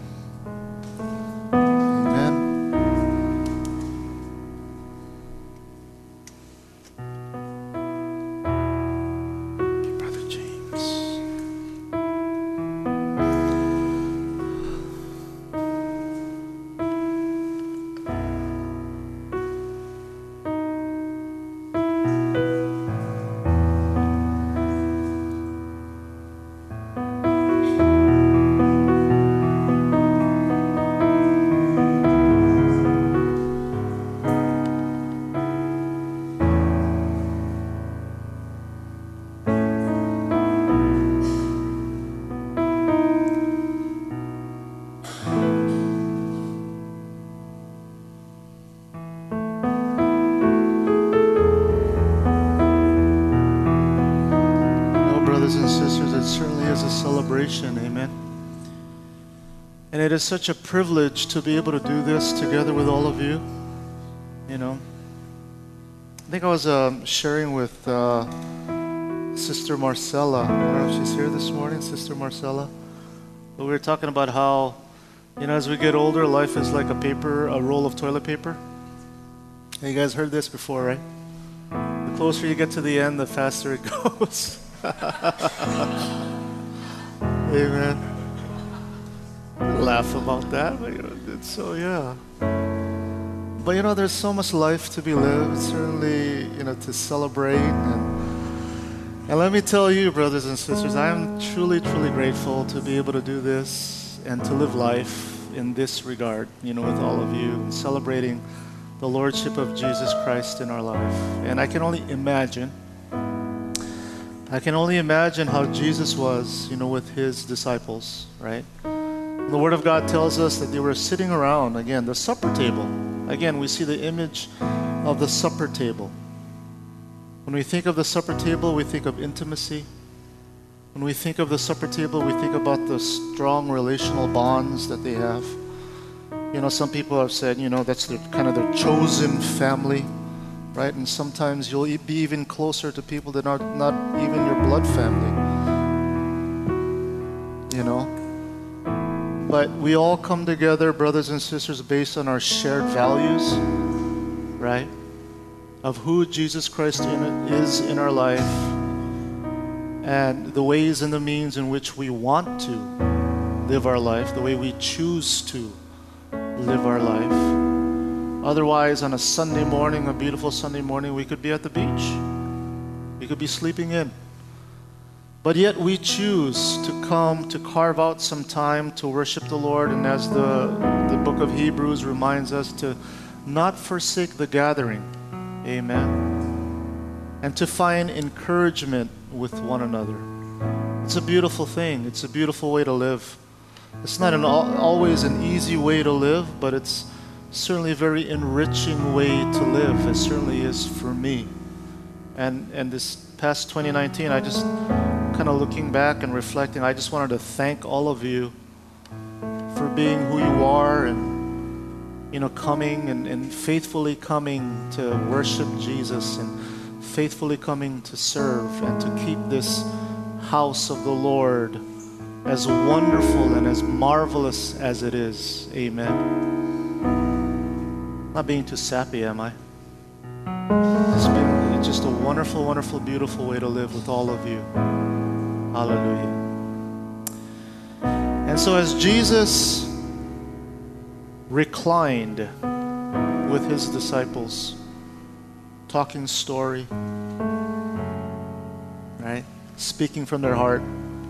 Amen. And it is such a privilege to be able to do this together with all of you. You know, I think I was uh, sharing with uh, Sister Marcella. I don't know if she's here this morning, Sister Marcella. But we were talking about how, you know, as we get older, life is like a paper, a roll of toilet paper. You guys heard this before, right? The closer you get to the end, the faster it goes. Amen. Laugh about that, but you know, it's so yeah. But you know, there's so much life to be lived, certainly, you know, to celebrate. And, and let me tell you, brothers and sisters, I am truly, truly grateful to be able to do this and to live life in this regard, you know, with all of you, celebrating the Lordship of Jesus Christ in our life. And I can only imagine I can only imagine how Jesus was, you know, with his disciples, right? The Word of God tells us that they were sitting around, again, the supper table. Again, we see the image of the supper table. When we think of the supper table, we think of intimacy. When we think of the supper table, we think about the strong relational bonds that they have. You know, some people have said, you know, that's their, kind of their chosen family. Right? And sometimes you'll be even closer to people that are not even your blood family. You know? but we all come together, brothers and sisters, based on our shared values, right? Of who Jesus Christ in, is in our life and the ways and the means in which we want to live our life, the way we choose to live our life. Otherwise, on a Sunday morning, a beautiful Sunday morning, we could be at the beach. We could be sleeping in. But yet we choose to come, to carve out some time to worship the Lord. And as the, the book of Hebrews reminds us, to not forsake the gathering. Amen. And to find encouragement with one another. It's a beautiful thing. It's a beautiful way to live. It's not an, always an easy way to live, but it's certainly a very enriching way to live. It certainly is for me. And, and this past twenty nineteen, I just kind of looking back and reflecting, I just wanted to thank all of you for being who you are and you know, coming and, and faithfully coming to worship Jesus and faithfully coming to serve and to keep this house of the Lord as wonderful and as marvelous as it is. Amen. Not being too sappy, am I? It's been it's just a wonderful, wonderful, beautiful way to live with all of you. Hallelujah. And so as Jesus reclined with his disciples, talking story, right? Speaking from their heart,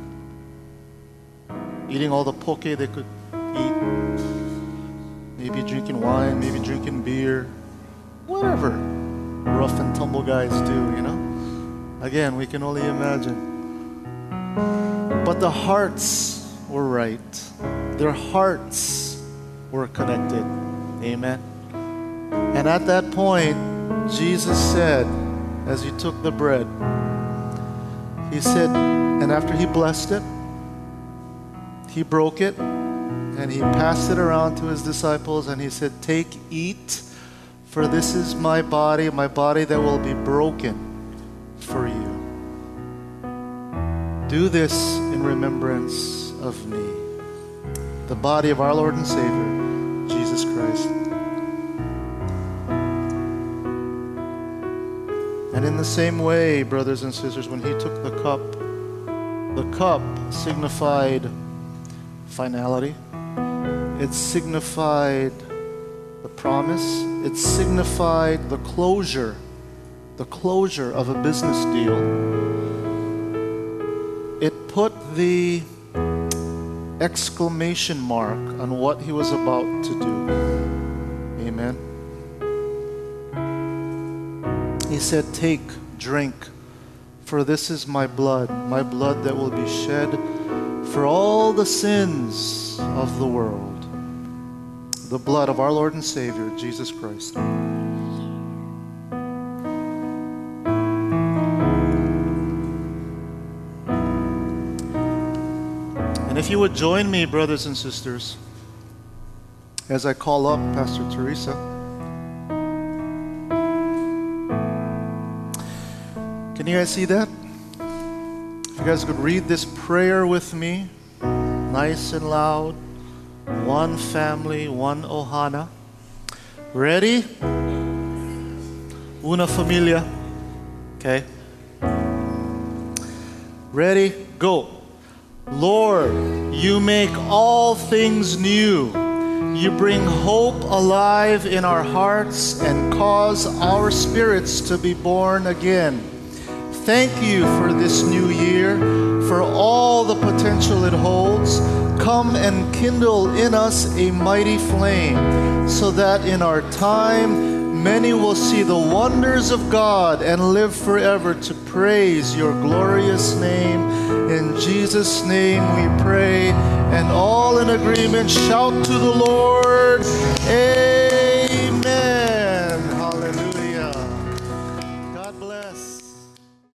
eating all the poke they could eat, maybe drinking wine, maybe drinking beer, whatever rough and tumble guys do, you know? Again, we can only imagine. But the hearts were right. Their hearts were connected. Amen. And at that point, Jesus said, as he took the bread, he said, and after he blessed it, he broke it, and he passed it around to his disciples, and he said, take, eat, for this is my body, my body that will be broken for you. Do this in remembrance of me. The body of our Lord and Savior, Jesus Christ. And in the same way, brothers and sisters, when he took the cup, the cup signified finality. It signified the promise. It signified the closure, the closure of a business deal. It put the exclamation mark on what he was about to do. Amen. He said, take, drink, for this is my blood, my blood that will be shed for all the sins of the world. The blood of our Lord and Savior, Jesus Christ. And if you would join me, brothers and sisters, as I call up Pastor Teresa. Can you guys see that? If you guys could read this prayer with me, nice and loud. One family, one ohana. Ready? Una familia. Okay. Ready? Go. Lord, you make all things new. You bring hope alive in our hearts and cause our spirits to be born again. Thank you for this new year, for all the potential it holds. Come and kindle in us a mighty flame, so that in our time many will see the wonders of God and live forever to praise your glorious name. In Jesus' name we pray, and all in agreement shout to the Lord,